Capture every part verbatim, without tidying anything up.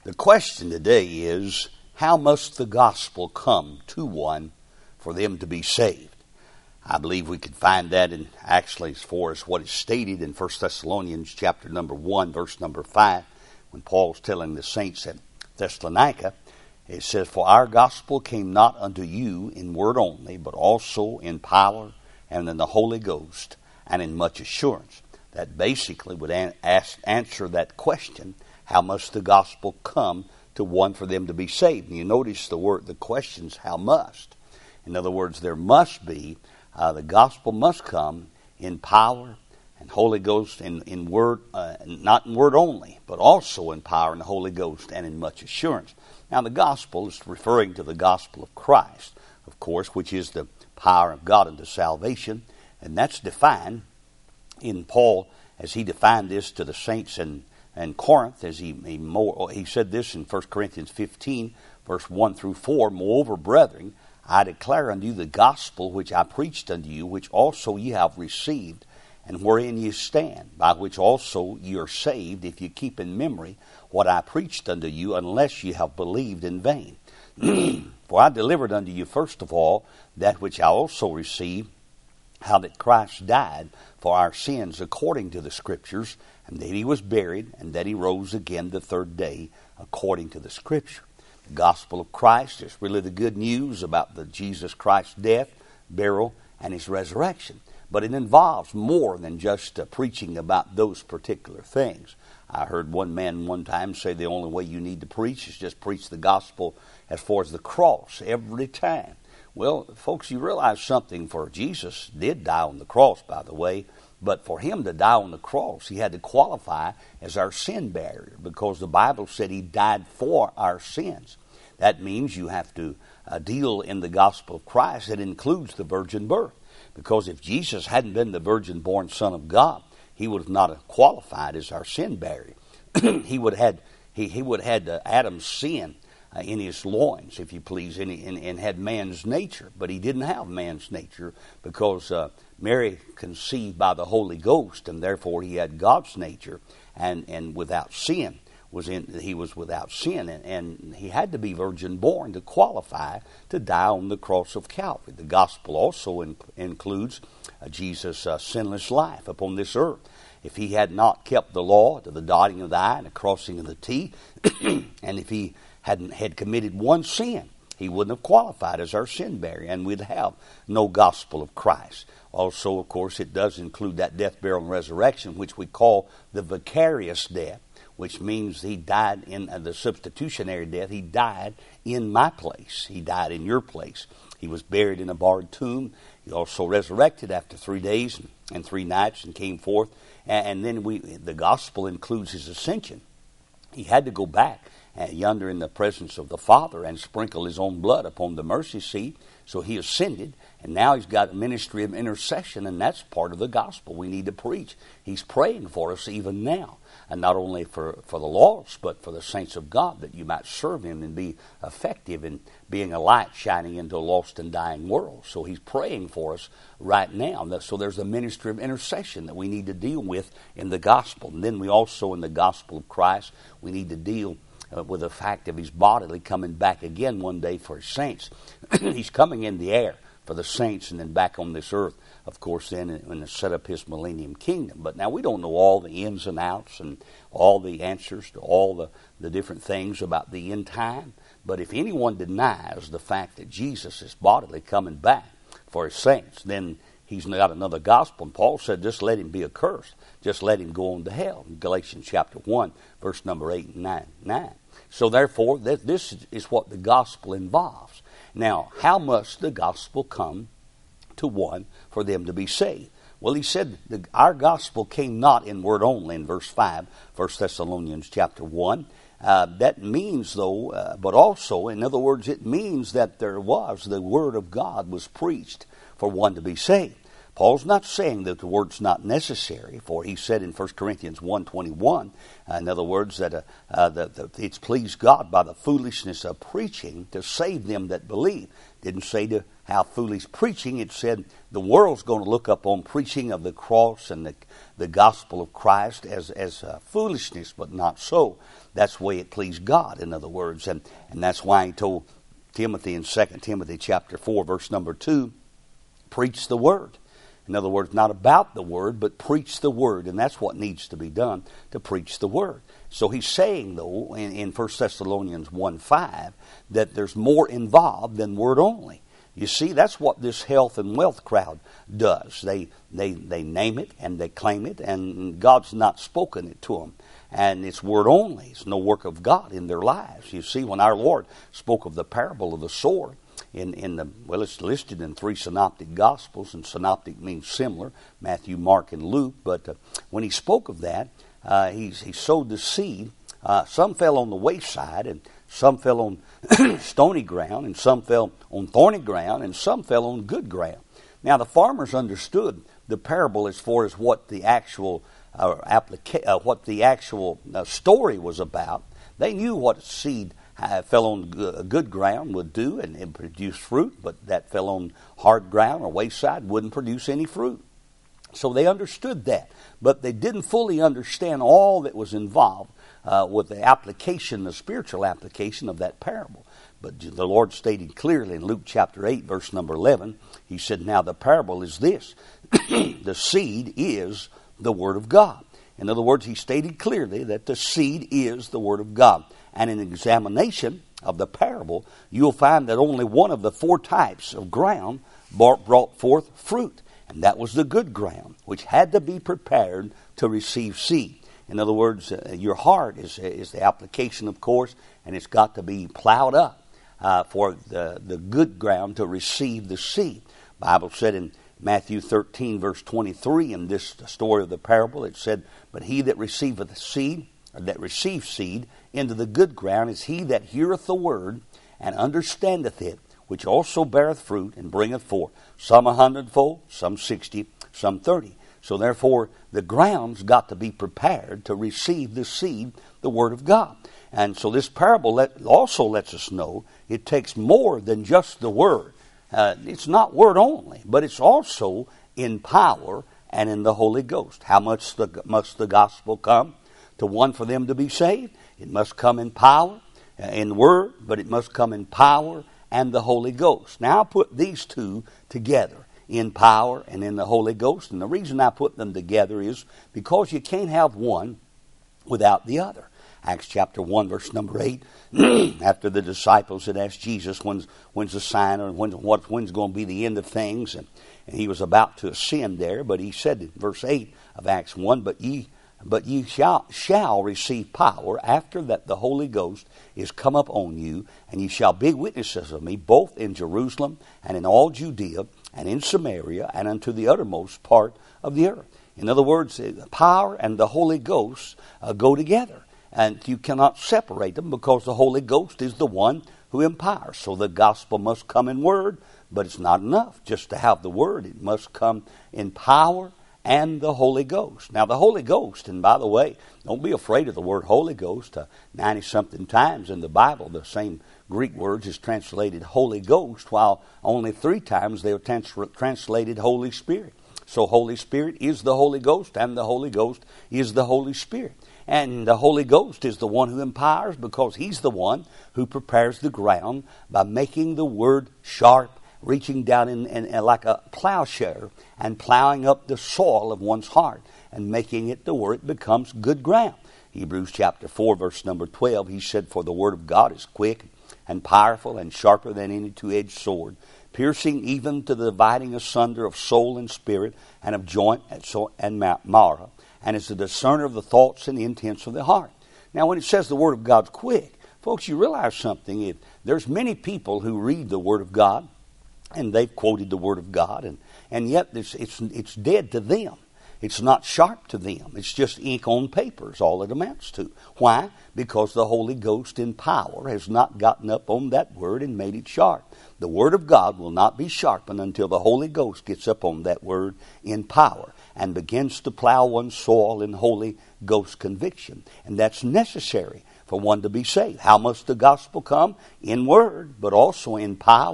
The question today is, how must the gospel come to one for them to be saved? I believe we can find that in actually as far as what is stated in First Thessalonians chapter number one, verse number five, when Paul's telling the saints at Thessalonica. It says, "For our gospel came not unto you in word only, but also in power and in the Holy Ghost and in much assurance." That basically would an- ask, answer that question, how must the gospel come to one for them to be saved? And you notice the word, the question's how must. In other words, there must be, uh, the gospel must come in power and Holy Ghost, in, in word, uh, not in word only, but also in power and the Holy Ghost and in much assurance. Now the gospel is referring to the gospel of Christ, of course, which is the power of God unto salvation. And that's defined in Paul as he defined this to the saints in, in Corinth, as he, he more, he said this in First Corinthians fifteen, verse one through four, "Moreover, brethren, I declare unto you the gospel which I preached unto you, which also ye have received, and wherein ye stand, by which also ye are saved, if ye keep in memory what I preached unto you, unless ye have believed in vain. For I delivered unto you first of all that which I also received, how that Christ died for our sins according to the Scriptures, and that he was buried, and that he rose again the third day according to the Scripture." The gospel of Christ is really the good news about the Jesus Christ's death, burial, and his resurrection. But it involves more than just uh, preaching about those particular things. I heard one man one time say the only way you need to preach is just preach the gospel as far as the cross every time. Well, folks, you realize something, for Jesus did die on the cross, by the way, but for him to die on the cross, he had to qualify as our sin barrier, because the Bible said he died for our sins. That means you have to uh, deal in the gospel of Christ. It includes the virgin birth, because if Jesus hadn't been the virgin-born Son of God, he would have not have qualified as our sin barrier. he would have had he, he would have had uh, Adam's sin Uh, in his loins, if you please, and, and, and had man's nature. But he didn't have man's nature, because uh, Mary conceived by the Holy Ghost, and therefore he had God's nature, and, and without sin was in he was without sin, and, and he had to be virgin born to qualify to die on the cross of Calvary. The gospel also in, includes uh, Jesus' uh, sinless life upon this earth. If he had not kept the law to the dotting of the I and the crossing of the T, and if he hadn't had committed one sin, he wouldn't have qualified as our sin barrier, and we'd have no gospel of Christ. Also, of course, it does include that death, burial, and resurrection, which we call the vicarious death, which means he died in uh, the substitutionary death. He died in my place. He died in your place. He was buried in a barred tomb. He also resurrected after three days and, and three nights and came forth. And, and then we the gospel includes his ascension. He had to go back Uh, yonder in the presence of the Father and sprinkle his own blood upon the mercy seat. So he ascended, and now he's got a ministry of intercession, and that's part of the gospel we need to preach. He's praying for us even now, and not only for, for the lost, but for the saints of God, that you might serve him and be effective in being a light shining into a lost and dying world. So he's praying for us right now. So there's a ministry of intercession that we need to deal with in the gospel. And then we also, in the gospel of Christ, we need to deal Uh, with the fact of his bodily coming back again one day for his saints. He's coming in the air for the saints, and then back on this earth, of course, then and to set up his millennium kingdom. But now we don't know all the ins and outs and all the answers to all the, the different things about the end time. But if anyone denies the fact that Jesus is bodily coming back for his saints, then he's got another gospel. And Paul said, just let him be accursed. Just let him go on to hell. In Galatians chapter one, verse number eight and nine. nine. So therefore, th- this is what the gospel involves. Now, how must the gospel come to one for them to be saved? Well, he said, the, our gospel came not in word only, in verse five, First Thessalonians chapter one. Uh, that means, though, uh, but also, in other words, it means that there was, the word of God was preached for one to be saved. Paul's not saying that the word's not necessary, for he said in First Corinthians one twenty-one, uh, in other words, that uh, uh, the, the, it's pleased God by the foolishness of preaching to save them that believe. Didn't say to how foolish preaching. It said the world's going to look up on preaching of the cross and the, the gospel of Christ as, as uh, foolishness, but not so. that's the way it pleased God, in other words. And, and that's why he told Timothy in Second Timothy chapter four, verse number two, preach the word. In other words, not about the word, but preach the word. And that's what needs to be done, to preach the word. So he's saying, though, in, in First Thessalonians one five, that there's more involved than word only. You see, that's what this health and wealth crowd does. They, they, they name it and they claim it, and God's not spoken it to them. And it's word only. It's no work of God in their lives. You see, when our Lord spoke of the parable of the sower, In, in the well, it's listed in three synoptic gospels, and synoptic means similar, Matthew, Mark, and Luke. But uh, when he spoke of that, uh, he, he sowed the seed. Uh, some fell on the wayside, and some fell on stony ground, and some fell on thorny ground, and some fell on good ground. Now the farmers understood the parable as far as what the actual uh, applica- uh, what the actual uh, story was about. They knew what seed Uh, fell on good ground would do and, and produce fruit, but that fell on hard ground or wayside wouldn't produce any fruit. So they understood that, but they didn't fully understand all that was involved uh, with the application, the spiritual application of that parable. But the Lord stated clearly in Luke chapter eight, verse number eleven, he said, now the parable is this, the seed is the word of God. In other words, he stated clearly that the seed is the word of God. And in examination of the parable, you'll find that only one of the four types of ground brought forth fruit. And that was the good ground, which had to be prepared to receive seed. In other words, uh, your heart is, is the application, of course, and it's got to be plowed up uh, for the, the good ground to receive the seed. The Bible said in Matthew thirteen, verse twenty-three, in this story of the parable, it said, but he that receiveth the seed, or that receives seed, into the good ground is he that heareth the word, and understandeth it, which also beareth fruit, and bringeth forth some a hundredfold, some sixty, some thirty. So therefore, the ground's got to be prepared to receive the seed, the word of God. And so this parable let, also lets us know it takes more than just the word. Uh, it's not word only, but it's also in power and in the Holy Ghost. How much the, must the gospel come to one for them to be saved? It must come in power, uh, in word, but it must come in power and the Holy Ghost. Now I put these two together, in power and in the Holy Ghost. And the reason I put them together is because you can't have one without the other. Acts chapter one, verse number eight, after the disciples had asked Jesus, when's, when's the sign, or when, what, when's going to be the end of things? And, and he was about to ascend there, but he said in verse eight of Acts one, but ye But ye shall, shall receive power after that the Holy Ghost is come up on you, and ye shall be witnesses of me, both in Jerusalem and in all Judea and in Samaria and unto the uttermost part of the earth. In other words, the power and the Holy Ghost uh, go together, and you cannot separate them because the Holy Ghost is the one who empowers. So the gospel must come in word, but it's not enough just to have the word. It must come in power and the Holy Ghost. Now the Holy Ghost, and by the way, don't be afraid of the word Holy Ghost. Uh, ninety-something times in the Bible, the same Greek words is translated Holy Ghost, while only three times they are trans- translated Holy Spirit. So Holy Spirit is the Holy Ghost, and the Holy Ghost is the Holy Spirit. And the Holy Ghost is the one who empowers, because he's the one who prepares the ground by making the word sharp, reaching down in, in, in like a plowshare and plowing up the soil of one's heart and making it to where it becomes good ground. Hebrews chapter four, verse number twelve, he said, for the word of God is quick and powerful and sharper than any two-edged sword, piercing even to the dividing asunder of soul and spirit and of joint and marrow, and is the discerner of the thoughts and the intents of the heart. Now when it says the word of God's quick, folks, you realize something. If there's many people who read the word of God, and they've quoted the word of God, and, and yet it's, it's, it's dead to them. It's not sharp to them. It's just ink on paper is all it amounts to. Why? Because the Holy Ghost in power has not gotten up on that word and made it sharp. The word of God will not be sharpened until the Holy Ghost gets up on that word in power and begins to plow one's soil in Holy Ghost conviction. And that's necessary for one to be saved. How must the gospel come? In word, but also in power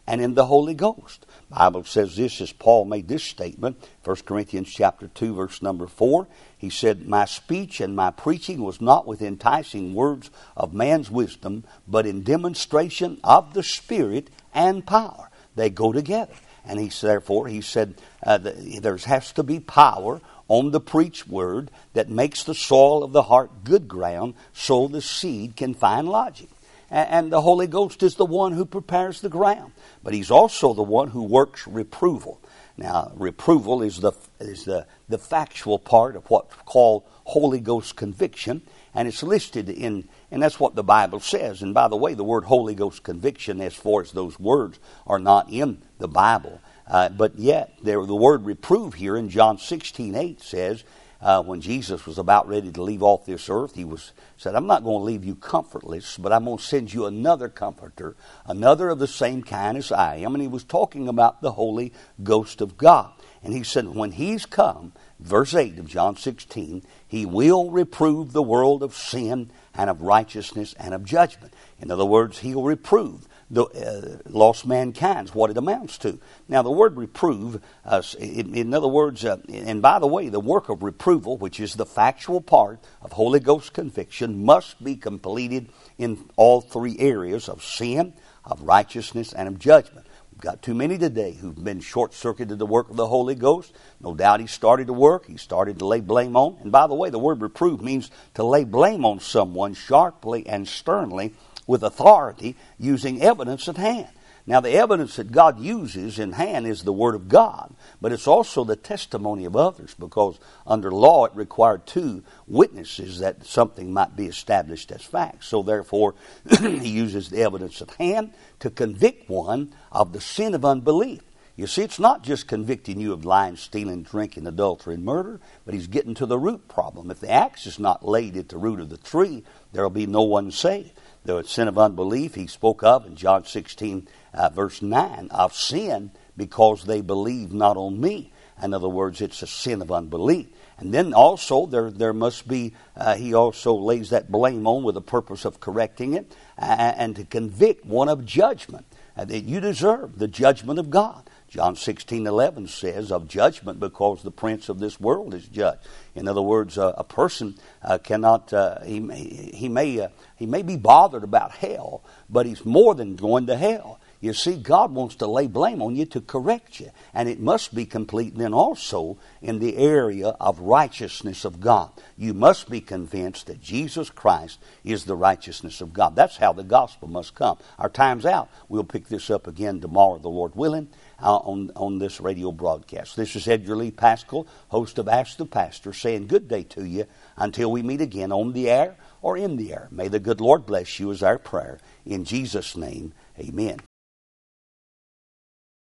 and in the Holy Ghost. The Bible says this, as Paul made this statement, First Corinthians chapter two, verse number four. He said, my speech and my preaching was not with enticing words of man's wisdom, but in demonstration of the Spirit and power. They go together. And he therefore, he said, uh, there has to be power on the preached word that makes the soil of the heart good ground so the seed can find lodging. And the Holy Ghost is the one who prepares the ground. But He's also the one who works reproval. Now, reproval is the is the, the factual part of what's called Holy Ghost conviction. And it's listed in, and that's what the Bible says. And by the way, the word Holy Ghost conviction, as far as those words, are not in the Bible. Uh, but yet, there, the word reprove here in John sixteen eight says, Uh, when Jesus was about ready to leave off this earth, he was said, I'm not going to leave you comfortless, but I'm going to send you another comforter, another of the same kind as I am. And he was talking about the Holy Ghost of God. And he said, when he's come, verse eight of John sixteen, he will reprove the world of sin and of righteousness and of judgment. In other words, he'll reprove the uh, lost mankind's what it amounts to. Now, the word reprove, uh, in, in other words, uh, and by the way, the work of reproval, which is the factual part of Holy Ghost conviction, must be completed in all three areas of sin, of righteousness, and of judgment. We've got too many today who've been short-circuited the work of the Holy Ghost. No doubt he started to work. He started to lay blame on. And by the way, the word reprove means to lay blame on someone sharply and sternly with authority, using evidence at hand. Now, the evidence that God uses in hand is the Word of God, but it's also the testimony of others, because under law it required two witnesses that something might be established as fact. So therefore, he uses the evidence at hand to convict one of the sin of unbelief. You see, it's not just convicting you of lying, stealing, drinking, adultery, and murder, but he's getting to the root problem. If the axe is not laid at the root of the tree, there will be no one saved. The sin of unbelief he spoke of in John sixteen, uh, verse nine, of sin because they believe not on me. In other words, it's a sin of unbelief. And then also there there must be, uh, he also lays that blame on with the purpose of correcting it uh, and to convict one of judgment. Uh, that you deserve the judgment of God. John sixteen eleven says of judgment because the prince of this world is judged. In other words, uh, a person uh, cannot, uh, he may, he, may, uh, he may be bothered about hell, but he's more than going to hell. You see, God wants to lay blame on you to correct you. And it must be complete then also in the area of righteousness of God. You must be convinced that Jesus Christ is the righteousness of God. That's how the gospel must come. Our time's out. We'll pick this up again tomorrow, the Lord willing, uh, on, on this radio broadcast. This is Edgar Lee Pascal, host of Ask the Pastor, saying good day to you until we meet again on the air or in the air. May the good Lord bless you is our prayer. In Jesus' name, amen.